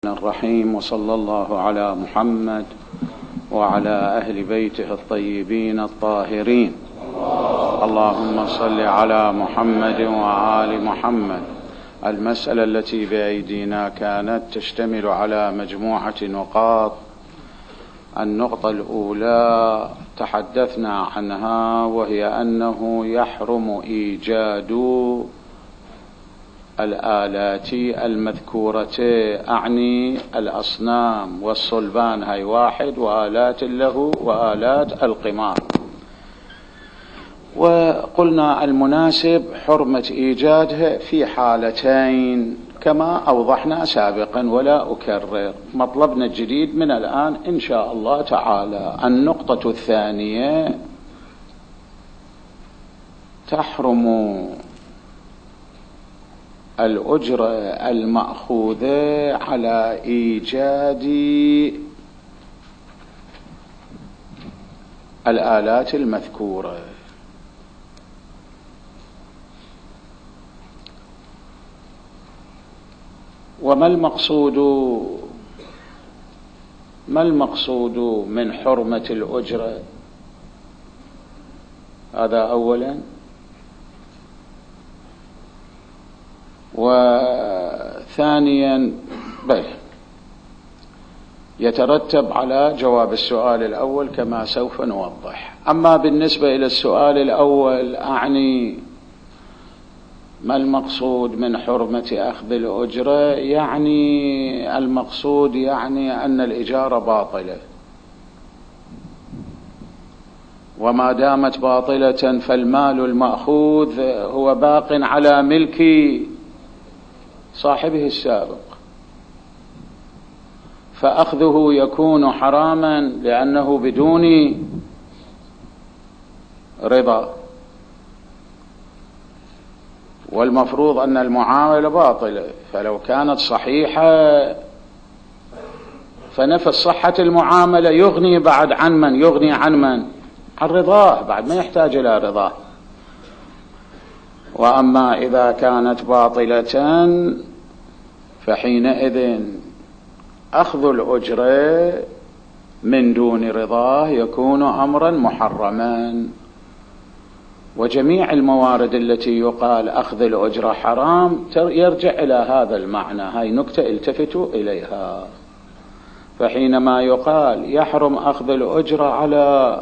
الرحيم، وصلى الله على محمد وعلى أهل بيته الطيبين الطاهرين. اللهم صل على محمد وآل محمد. المسألة التي بأيدينا كانت تشتمل على مجموعة نقاط. النقطة الأولى تحدثنا عنها، وهي أنه يحرم إيجاد الآلات المذكورة، أعني الأصنام والصلبان، هاي واحد، وآلات له وآلات القمار. وقلنا المناسب حرمة إيجادها في حالتين كما أوضحنا سابقا، ولا أكرر. مطلبنا الجديد من الآن إن شاء الله تعالى. النقطة الثانية، تحرم الأجرة المأخوذة على إيجاد الآلات المذكورة. وما المقصود من حرمة الأجرة؟ هذا أولا. وثانيا يترتب على جواب السؤال الأول كما سوف نوضح. أما بالنسبة إلى السؤال الأول، أعني ما المقصود من حرمة أخذ الأجرة؟ يعني المقصود أن الإجارة باطلة، وما دامت باطلة فالمال المأخوذ هو باق على ملك صاحبه السابق، فأخذه يكون حراما لأنه بدون رضا. والمفروض أن المعاملة باطلة، فلو كانت صحيحة فنفس صحة المعاملة يغني بعد عن من؟ يغني عن من؟ عن رضاه، بعد ما يحتاج إلى رضاه. وأما إذا كانت باطلة فحينئذ أخذ الأجرة من دون رضاه يكون أمرا محرما. وجميع الموارد التي يقال أخذ الأجرة حرام يرجع إلى هذا المعنى. هاي نكتة التفتوا إليها. فحينما يقال يحرم أخذ الأجرة على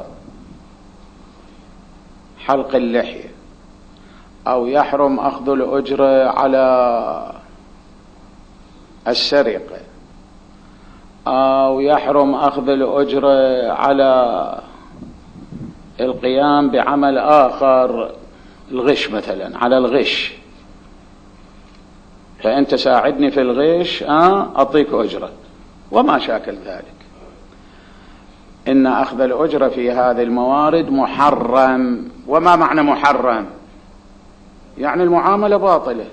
حلق اللحية، أو يحرم أخذ الأجرة على السرقة، أو يحرم أخذ الأجرة على القيام بعمل آخر، الغش مثلا، على الغش، فأنت ساعدني في الغش أعطيك أجرة وما شاكل ذلك. إن أخذ الأجرة في هذه الموارد محرم. وما معنى محرم؟ يعني المعاملة باطلة،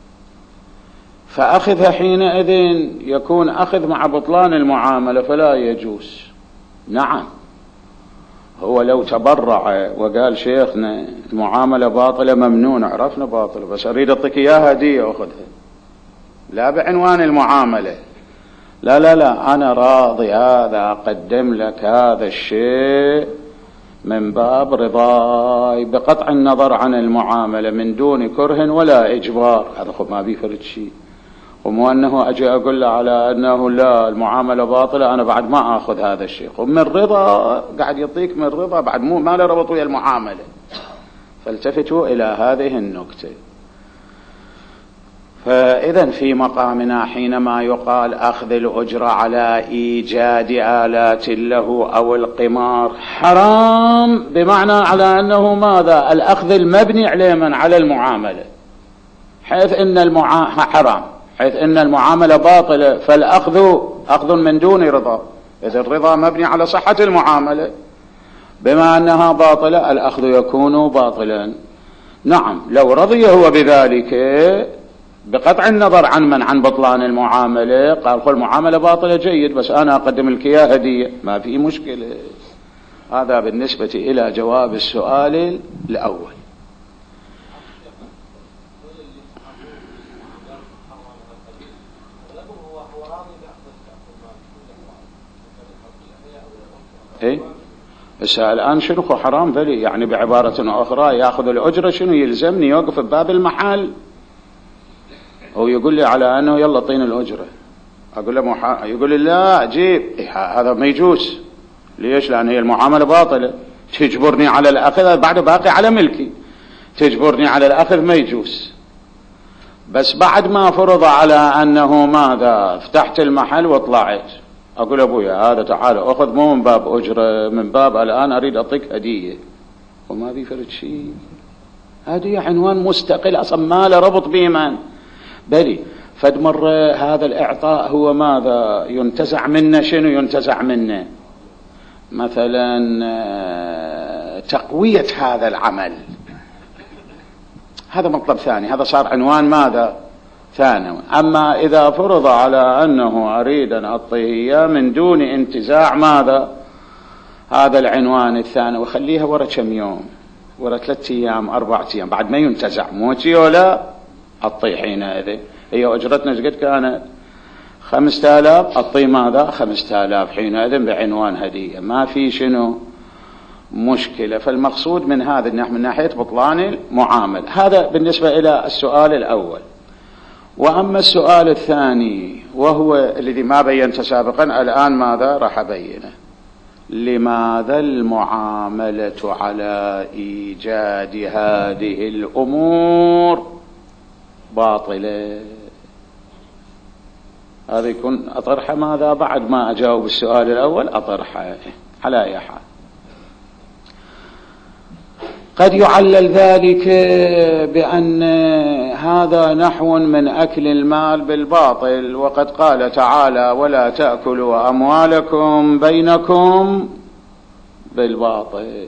فأخذها حينئذ يكون أخذ مع بطلان المعاملة، فلا يجوز. نعم، هو لو تبرع وقال شيخنا المعاملة باطلة ممنون، عرفنا باطلة، بس أريد أعطيك إياها هدية أخذها، لا بعنوان المعاملة، لا لا لا، أنا راضي هذا أقدم لك هذا الشيء من باب رضاي بقطع النظر عن المعاملة من دون كره ولا إجبار. هذا ما بيفرد شيء. ومو أنه أجي أقول له على أنه لا المعاملة باطلة أنا بعد ما أخذ هذا الشيء، ومن رضا قاعد يعطيك من رضا، بعد ما له ربط ويا المعاملة. فالتفتوا إلى هذه النكتة. فإذا في مقامنا حينما يقال أخذ الأجرة على إيجاد آلات له أو القمار حرام، بمعنى على أنه ماذا؟ الأخذ المبني عليه من؟ على المعاملة، حيث إن حرام، حيث إن المعاملة باطلة، فالأخذ أخذ من دون رضا. إذا الرضا مبني على صحة المعاملة، بما أنها باطلة الأخذ يكون باطلا. نعم، لو رضي هو بذلك بقطع النظر عن من؟ عن بطلان المعاملة، قال خل المعاملة باطلة جيد، بس أنا أقدم لك إياها هدية، ما في مشكلة. هذا بالنسبة إلى جواب السؤال الأول. إيه؟ الآن شنو حرام بلي؟ يعني بعبارة أخرى يأخذ الأجرة شنو يلزمني يوقف بباب المحل أو يقول لي على أنه يلا طين الأجرة؟ أقول له يقول لي لا جيب. إيه هذا ما يجوز. ليش؟ لأن هي المعاملة باطلة. تجبرني على الأخذ بعد باقي على ملكي، تجبرني على الأخذ ما يجوز. بس بعد ما فرض على أنه ماذا فتحت المحل وطلعت، أقول أبويا هذا تعال أخذ مو من باب أجرة، من باب الآن أريد أعطيك هدية، وما بيفرد شيء. هدية عنوان مستقل أصلا ما له ربط بيمن بلي. فد مرة هذا الإعطاء هو ماذا ينتزع منه؟ شنو ينتزع منه؟ مثلا تقوية هذا العمل، هذا مطلب ثاني، هذا صار عنوان ماذا ثانوي. أما إذا فرض على أنه أريد أن أعطيه إياه من دون انتزاع ماذا هذا العنوان الثاني، وخليها ورا كم يوم، ورا 3 أيام 4 أيام بعد ما ينتزع، موتي ولا أعطيه حينئذ. هي أجرتنا قد كانت 5000، أعطيه ماذا 5000 حينئذ بعنوان هدية، ما في شنو مشكلة. فالمقصود من هذا من ناحية بطلان المعامل. هذا بالنسبة إلى السؤال الأول. وأما السؤال الثاني وهو الذي ما بينت سابقا، الآن ماذا راح أبينه؟ لماذا المعاملة على إيجاد هذه الأمور باطلة؟ هذا يكون أطرحه ماذا بعد ما أجاوب السؤال الأول، أطرحه على أي حال. قد يعلل ذلك بأن هذا نحو من أكل المال بالباطل، وقد قال تعالى ولا تأكلوا أموالكم بينكم بالباطل.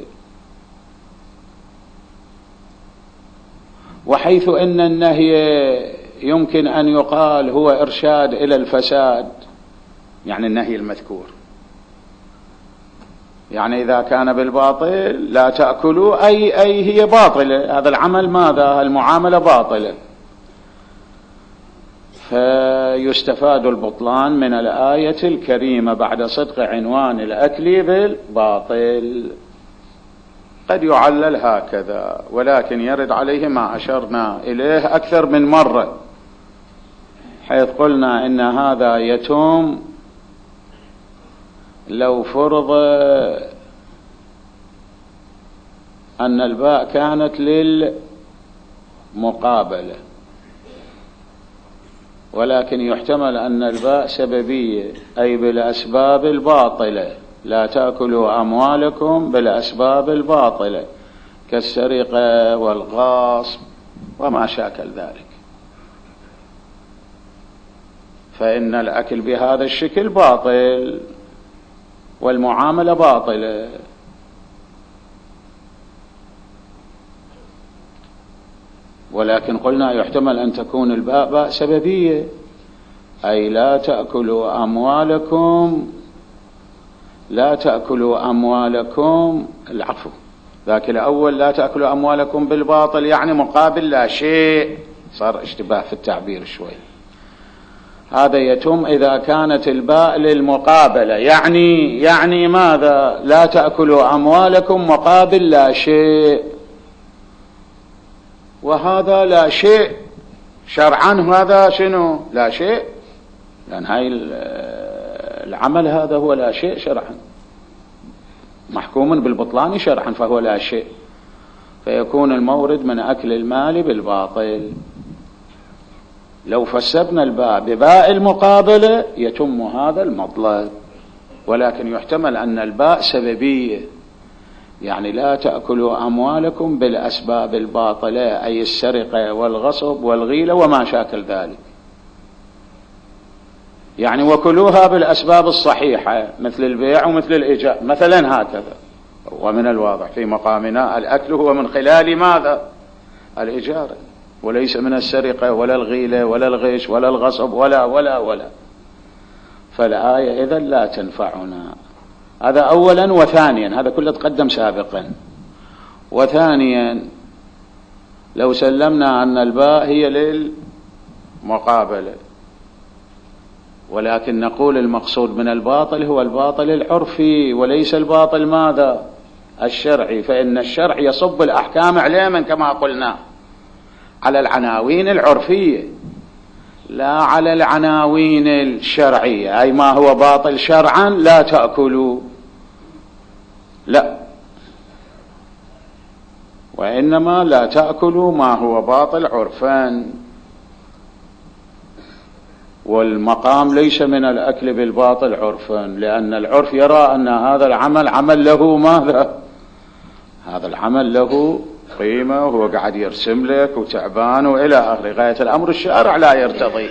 وحيث أن النهي يمكن أن يقال هو إرشاد إلى الفساد، يعني النهي المذكور، يعني إذا كان بالباطل لا تأكلوا أي هي باطلة، هذا العمل ماذا المعاملة باطلة، فيستفاد البطلان من الآية الكريمة بعد صدق عنوان الأكل بالباطل. قد يعلل هكذا، ولكن يرد عليه ما أشرنا إليه أكثر من مرة، حيث قلنا إن هذا يتم لو فرض أن الباء كانت للمقابلة، ولكن يحتمل أن الباء سببية، أي بالأسباب الباطلة، لا تأكلوا أموالكم بالأسباب الباطلة كالسرقة والغاصب وما شاكل ذلك، فإن الأكل بهذا الشكل باطل والمعاملة باطلة. ولكن قلنا يحتمل أن تكون الباء باء سببية، أي لا تأكلوا أموالكم العفو ذاك الأول لا تأكلوا أموالكم بالباطل، يعني مقابل لا شيء، صار اشتباه في التعبير شوي. هذا يتم إذا كانت الباء للمقابلة، يعني ماذا لا تأكلوا أموالكم مقابل لا شيء، وهذا لا شيء شرعا، هذا شنو لا شيء؟ لأن هاي العمل هذا هو لا شيء شرعا، محكوم بالبطلان شرعا، فهو لا شيء، فيكون المورد من أكل المال بالباطل. لو فسبنا الباء بباء المقابلة يتم هذا المطلب، ولكن يحتمل أن الباء سببية، يعني لا تأكلوا أموالكم بالأسباب الباطلة، أي السرقة والغصب والغيلة وما شاكل ذلك، يعني وكلوها بالأسباب الصحيحة مثل البيع ومثل الإيجار مثلا، هكذا. ومن الواضح في مقامنا الأكل هو من خلال ماذا الإجارة، وليس من السرقة ولا الغيلة ولا الغش ولا الغصب ولا فالآية إذن لا تنفعنا. هذا أولا. وثانيا، هذا كله تقدم سابقا. وثانيا لو سلمنا أن الباء هي للمقابلة، ولكن نقول المقصود من الباطل هو الباطل العرفي وليس الباطل ماذا؟ الشرعي، فإن الشرع يصب الأحكام عليما كما قلنا على العناوين العرفية لا على العناوين الشرعية، أي ما هو باطل شرعا لا تأكلوا، لا، وإنما لا تأكلوا ما هو باطل عرفا. والمقام ليس من الأكل بالباطل عرفا، لأن العرف يرى أن هذا العمل عمل له ماذا؟ هذا العمل له قيمة وهو قاعد يرسم لك وتعبان وإلى آخره، غاية الأمر الشارع لا يرتضي.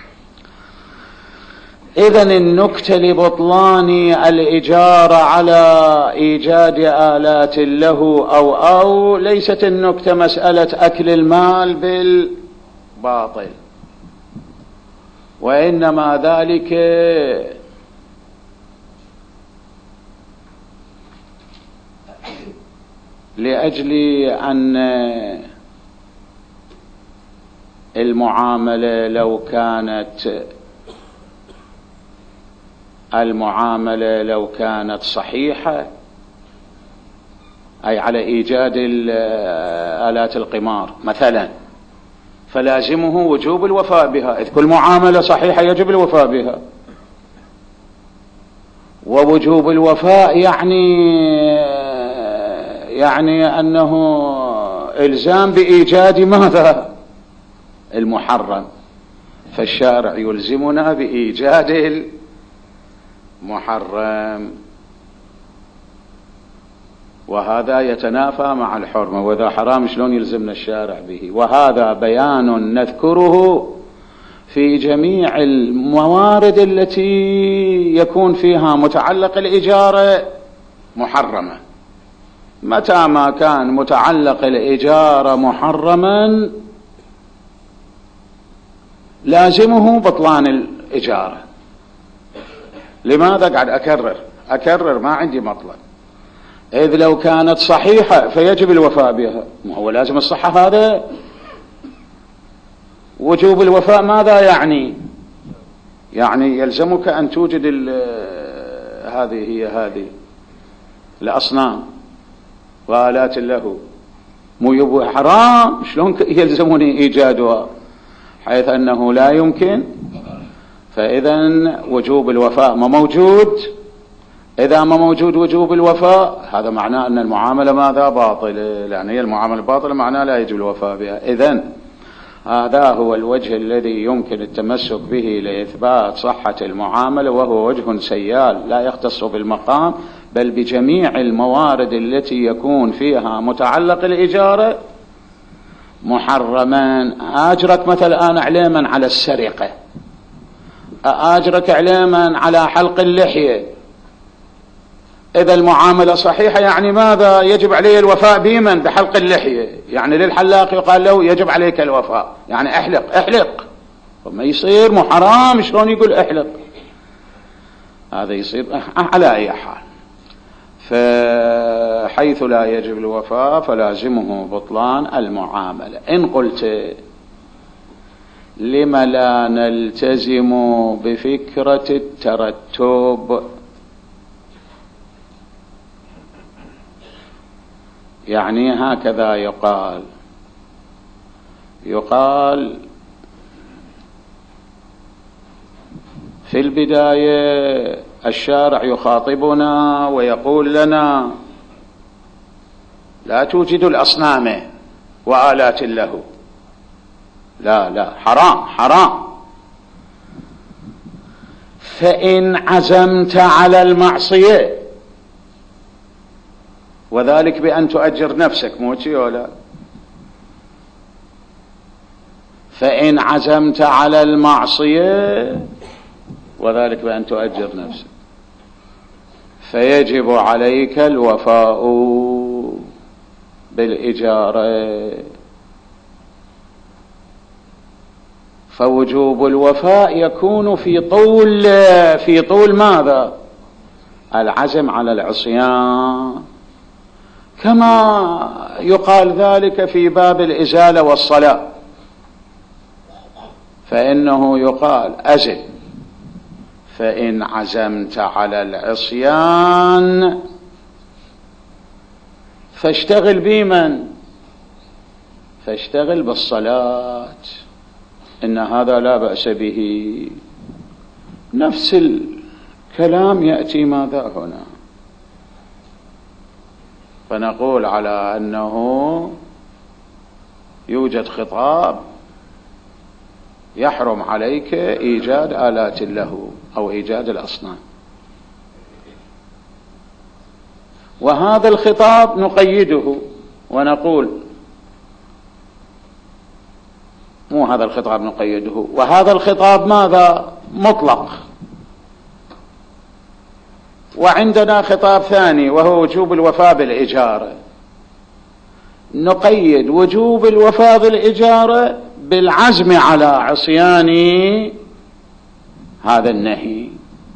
إذن النكتة لبطلان الإجارة على إيجاد آلات له أو ليست النكتة مسألة أكل المال بالباطل، وإنما ذلك لأجل أن المعاملة لو كانت صحيحة، أي على إيجاد آلات القمار مثلا، فلازمه وجوب الوفاء بها، إذ كل معاملة صحيحة يجب الوفاء بها. ووجوب الوفاء يعني أنه إلزام بإيجاد ماذا؟ المحرم، فالشارع يلزمنا بإيجاد المحرم، وهذا يتنافى مع الحرمة، وإذا حرام شلون يلزمنا الشارع به؟ وهذا بيان نذكره في جميع الموارد التي يكون فيها متعلق الإجارة محرمة. متى ما كان متعلق الإجارة محرما لازمه بطلان الإجارة. لماذا قاعد أكرر ما عندي مطلب؟ إذ لو كانت صحيحة فيجب الوفاء بها، ما هو لازم الصحة هذا. وجوب الوفاء ماذا يعني؟ يعني يلزمك أن توجد هذه الأصنام وآلات له، مو يبقى حرام شلون يلزمني إيجادها حيث أنه لا يمكن؟ فإذا وجوب الوفاء ما موجود. إذا ما موجود وجوب الوفاء هذا معناه أن المعاملة ماذا؟ باطلة، لأن هي المعاملة باطلة معناه لا يجب الوفاء بها. إذن هذا هو الوجه الذي يمكن التمسك به لإثبات صحة المعاملة، وهو وجه سيال لا يختص بالمقام بل بجميع الموارد التي يكون فيها متعلق الإجارة محرما. أجرك مثلا الآن عليما على السرقة، أجرك عليما على حلق اللحية، إذا المعاملة صحيحة يعني ماذا؟ يجب عليه الوفاء بمن؟ بحلق اللحية. يعني للحلاق يقال له يجب عليك الوفاء، يعني احلق، وما يصير مو حرام شلون يقول احلق؟ هذا يصير على أي حال. فحيث لا يجب الوفاء فلازمه بطلان المعاملة. إن قلت لم لا نلتزم بفكرة الترتب، يعني هكذا يقال في البداية الشارع يخاطبنا ويقول لنا لا توجد الأصنام وآلات له، لا حرام. فإن عزمت على المعصية، وذلك بأن تؤجر نفسك، موتي ولا؟ فإن عزمت على المعصية وذلك بأن تؤجر نفسك فيجب عليك الوفاء بالإجارة. فوجوب الوفاء يكون في طول ماذا؟ العزم على العصيان، كما يقال ذلك في باب الإزالة والصلاة، فإنه يقال أزل فإن عزمت على العصيان فاشتغل بمن؟ فاشتغل بالصلاة، إن هذا لا بأس به. نفس الكلام يأتي ماذا هنا؟ فنقول على أنه يوجد خطاب يحرم عليك إيجاد آلات له أو إيجاد الأصنام، وهذا الخطاب نقيده ونقول مو هذا الخطاب نقيده، وهذا الخطاب ماذا؟ مطلق. وعندنا خطاب ثاني وهو وجوب الوفاء بالإجارة، نقيد وجوب الوفاء بالإجارة بالعزم على عصيان هذا النهي،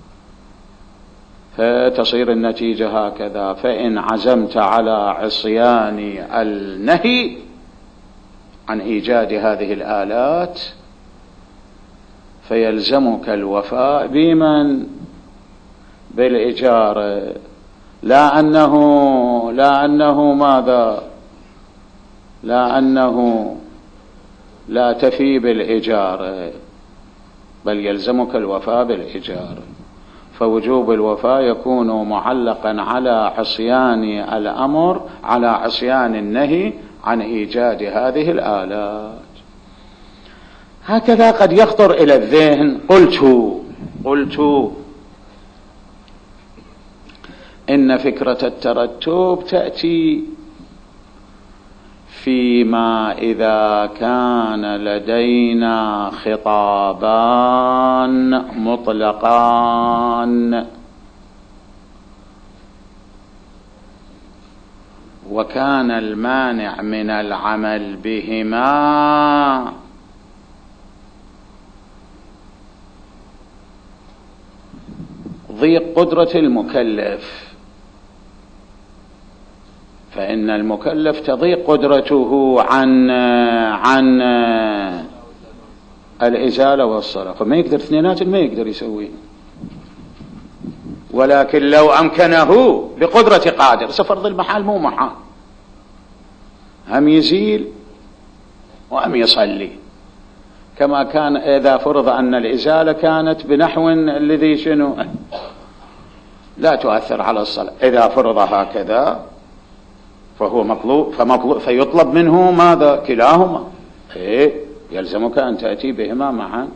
فتصير النتيجة هكذا: فإن عزمت على عصيان النهي عن إيجاد هذه الآلات فيلزمك الوفاء بمن؟ بالإجارة، لا أنه ماذا؟ لا أنه لا تفي بالإجارة، بل يلزمك الوفاء بالإجارة. فوجوب الوفاء يكون معلقا على عصيان الأمر، على عصيان النهي عن إيجاد هذه الآلات. هكذا قد يخطر إلى الذهن: قلت إن فكرة الترتب تأتي فيما إذا كان لدينا خطابان مطلقان وكان المانع من العمل بهما ضيق قدرة المكلف، فإن المكلف تضيق قدرته عن الإزالة والصلاة، فما يقدر اثنينات ما يقدر يسويه. ولكن لو أمكنه بقدرة قادر، سفرض المحال مو محال، هم يزيل وهم يصلي، كما كان إذا فرض أن الإزالة كانت بنحو الذي شنو لا تؤثر على الصلاة، إذا فرض هكذا فهو مطلوب فيطلب منه ماذا؟ كلاهما، يلزمك أن تأتي بهما معا.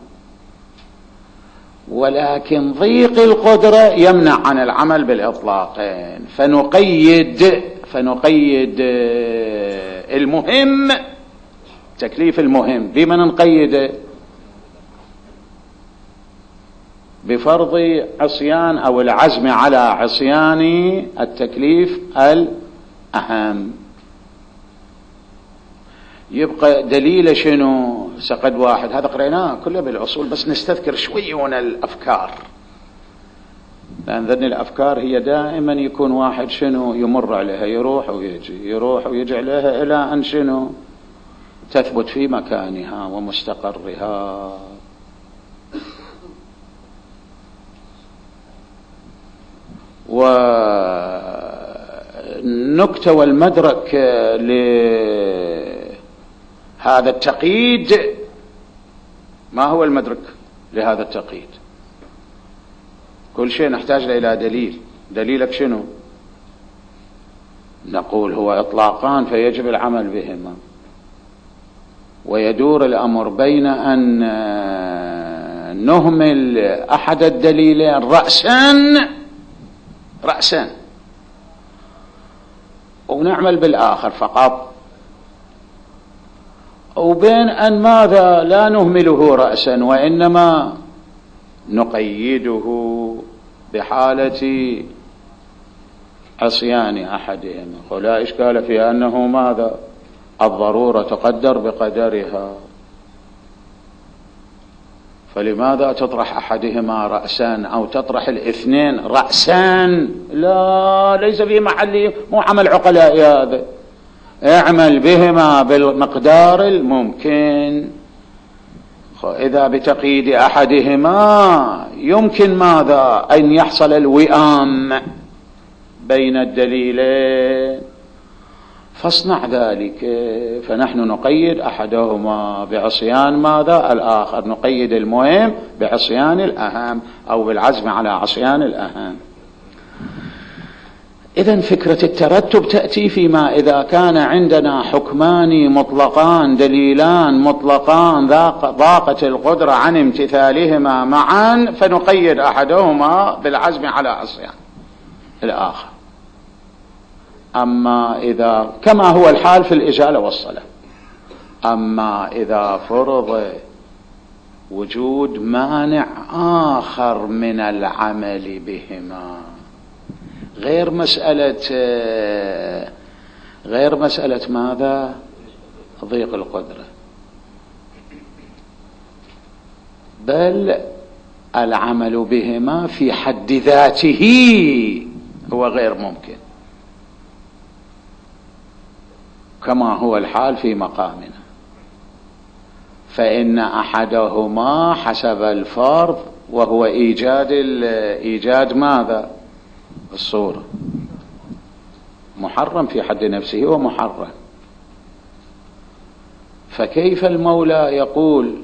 ولكن ضيق القدرة يمنع عن العمل بالإطلاقين، فنقيد المهم، تكليف المهم بمن نقيده؟ بفرض عصيان أو العزم على عصيان التكليف الأهم. يبقى دليل شنو؟ سقد واحد، هذا قريناه كله بالأصول، بس نستذكر شوي من الأفكار، لأن ذني الأفكار هي دائما يكون واحد شنو يمر عليها، يروح ويجي عليها إلى أن شنو تثبت في مكانها ومستقرها. والنكتة والمدرك لهذا التقييد، ما هو المدرك لهذا التقييد؟ كل شيء نحتاج إلى دليل. دليلك شنو؟ نقول هو إطلاقان فيجب العمل بهما، ويدور الأمر بين أن نهمل أحد الدليلين رأسا ونعمل بالآخر فقط، وبين أن ماذا؟ لا نهمله رأسا وإنما نقيده بحالة عصيان أحدهما. ولا إشكال في أنه ماذا؟ الضرورة تقدر بقدرها، فلماذا تطرح أحدهما رأسان أو تطرح الاثنين رأسان؟ لا، ليس في محله، مو عمل عقلاء هذا. اعمل بهما بالمقدار الممكن. إذا بتقييد أحدهما يمكن ماذا؟ أن يحصل الوئام بين الدليلين، فاصنع ذلك. فنحن نقيد أحدهما بعصيان ماذا؟ الآخر، نقيد المهم بعصيان الأهم أو بالعزم على عصيان الأهم. إذن فكرة الترتب تأتي فيما إذا كان عندنا حكمان مطلقان، دليلان مطلقان ضاقت القدرة عن امتثالهما معا، فنقيد أحدهما بالعزم على عصيان الآخر. أما إذا كما هو الحال في الإجالة والصلاة، أما إذا فرض وجود مانع آخر من العمل بهما غير مسألة ماذا؟ ضيق القدرة، بل العمل بهما في حد ذاته هو غير ممكن، كما هو الحال في مقامنا. فإن أحدهما حسب الفرض وهو إيجاد ماذا؟ الصورة، محرم في حد نفسه ومحرم. فكيف المولى يقول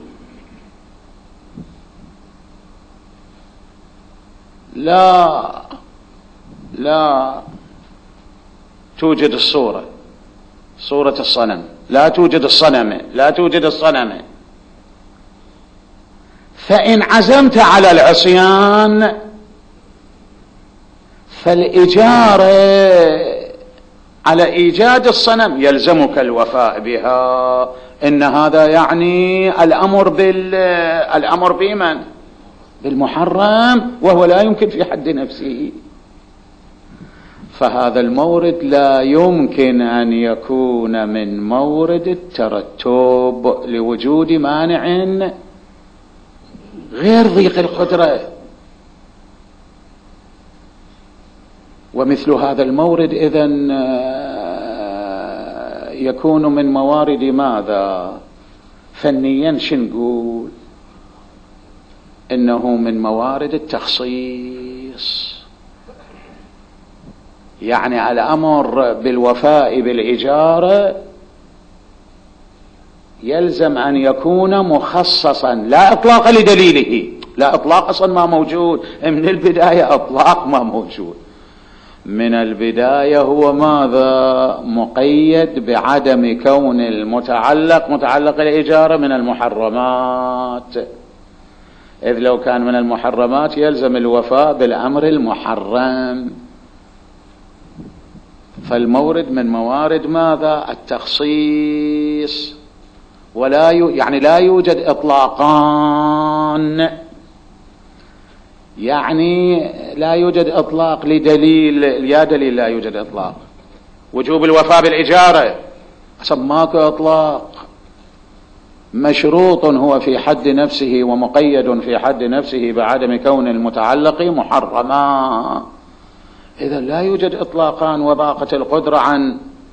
لا توجد الصورة، صورة الصنم، لا توجد الصنم، فإن عزمت على العصيان فالإجارة على إيجاد الصنم يلزمك الوفاء بها. إن هذا يعني الأمر بمن؟ بالمحرم، وهو لا يمكن في حد نفسه. فهذا المورد لا يمكن أن يكون من مورد الترتب لوجود مانع غير ضيق القدرة. ومثل هذا المورد إذن يكون من موارد ماذا؟ فنيا شنقول إنه من موارد التخصيص، يعني الأمر بالوفاء بالإجارة يلزم أن يكون مخصصا، لا إطلاق لدليله، لا إطلاق أصلا ما موجود من البداية، إطلاق ما موجود من البداية. هو ماذا؟ مقيد بعدم كون متعلق الإجارة من المحرمات، إذ لو كان من المحرمات يلزم الوفاء بالأمر المحرم. فالمورد من موارد ماذا؟ التخصيص، ولا يعني لا يوجد إطلاقان، يعني لا يوجد إطلاق لدليل، يا دليل لا يوجد إطلاق وجوب الوفاء بالإجارة، سماك إطلاق مشروط هو في حد نفسه ومقيد في حد نفسه بعدم كون المتعلق محرما. إذا لا يوجد إطلاقان وضاقت القدرة عن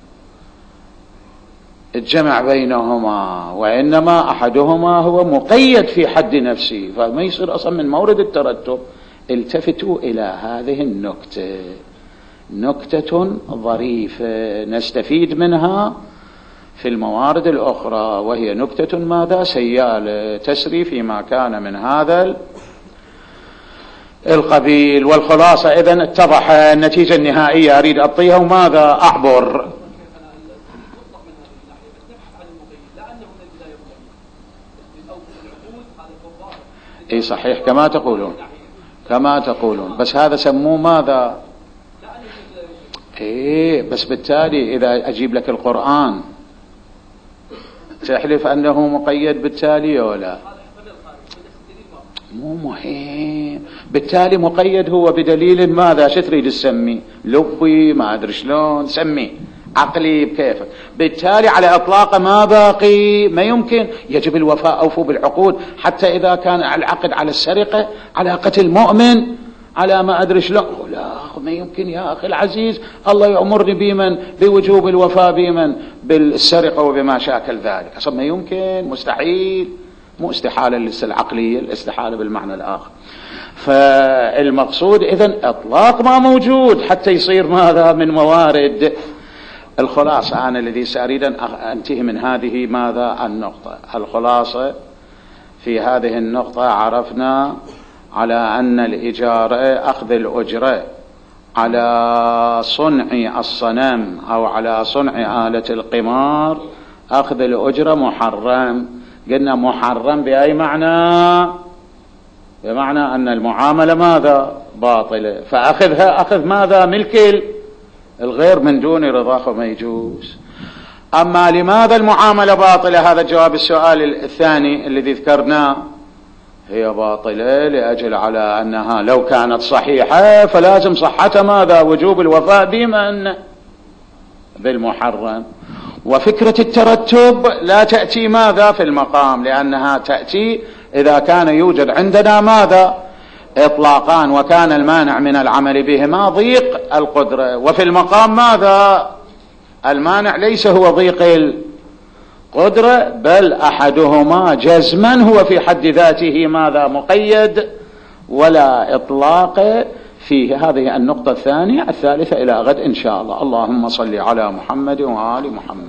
الجمع بينهما، وإنما أحدهما هو مقيد في حد نفسه، فما يصير أصلا من مورد الترتب. التفتوا إلى هذه النكتة، نكتة ظريفة نستفيد منها في الموارد الأخرى، وهي نكتة ماذا؟ سيالة تسري فيما كان من هذا القبيل. والخلاصة إذن اتضح النتيجة النهائية أريد أعطيها وماذا أعبر. اي صحيح كما تقولون، بس هذا سموه ماذا؟ ايه بس بالتالي اذا اجيب لك القرآن تحلف انه مقيد بالتالي ولا مو مهم؟ بالتالي مقيد هو بدليل ماذا؟ شو تريد تسمي؟ لبي ما ادري شلون سميه، عقلي بكيفك. بالتالي على اطلاق ما باقي، ما يمكن، يجب الوفاء، اوفوا بالعقود، حتى اذا كان العقد على السرقة، على قتل مؤمن، على ما ادري شلون، لا ما يمكن يا اخي العزيز، الله يأمرني بمن؟ بوجوب الوفاء بمن؟ بالسرقة وبما شاكل ذلك، اصلا ما يمكن، مستحيل. مو استحالة لسه العقلية، الاستحالة بالمعنى الآخر. فالمقصود إذن إطلاق ما موجود حتى يصير ماذا من موارد. الخلاصة أنا الذي سأريد أن أنتهي من هذه ماذا النقطة. الخلاصة في هذه النقطة عرفنا على أن الإجارة أخذ الأجرة على صنع الصنم أو على صنع آلة القمار أخذ الأجرة محرم. قلنا محرم بأي معنى؟ بمعنى أن المعاملة ماذا؟ باطلة، فأخذها أخذ ماذا؟ ملك الغير من دون رضاه ما يجوز. أما لماذا المعاملة باطلة؟ هذا جواب السؤال الثاني الذي ذكرناه. هي باطلة لأجل على أنها لو كانت صحيحة فلازم صحتها ماذا؟ وجوب الوفاء بما أن بالمحرم. وفكرة الترتب لا تأتي ماذا في المقام، لأنها تأتي إذا كان يوجد عندنا ماذا؟ إطلاقان، وكان المانع من العمل بهما ضيق القدرة. وفي المقام ماذا؟ المانع ليس هو ضيق القدرة، بل أحدهما جزما هو في حد ذاته ماذا؟ مقيد، ولا إطلاق فيه. هذه النقطة الثانية. الثالثة إلى غد إن شاء الله. اللهم صل على محمد وآل محمد.